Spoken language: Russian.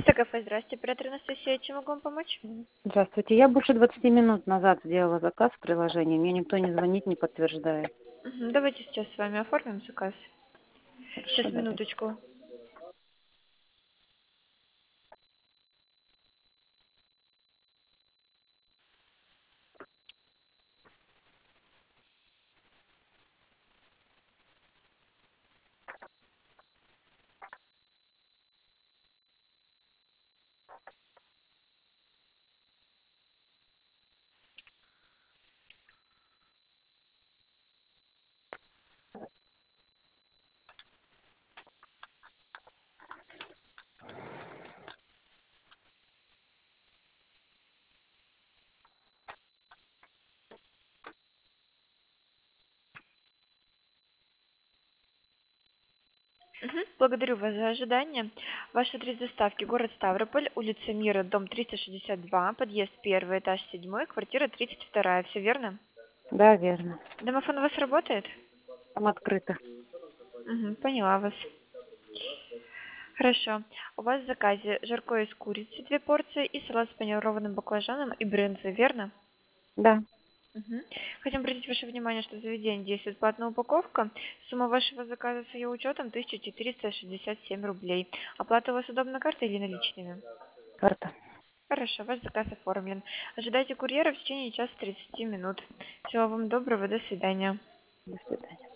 Кафе, здравствуйте, оператор Анастасия, чем могу вам помочь? Здравствуйте. Я больше 20 минут назад сделала заказ в приложении. Мне никто не звонит, не подтверждает. Давайте сейчас с вами оформим заказ. Хорошо, Сейчас, давайте. минуточку. Благодарю вас за ожидание. Ваш адрес доставки город Ставрополь, улица Мира, дом 362, подъезд 1, этаж 7, квартира 32. Все верно? Да, верно. Домофон у вас работает? Там открыто. Поняла вас. Хорошо. У вас в заказе жаркое из курицы 2 порции и салат с панированным баклажаном и брынзой, верно? Да. Хотим обратить ваше внимание, что в заведении действует платная упаковка. Сумма вашего заказа с ее учетом 1467 рублей. Оплата у вас удобна картой или наличными? Карта. Хорошо, ваш заказ оформлен. Ожидайте курьера в течение часа 30 минут. Всего вам доброго, до свидания. До свидания.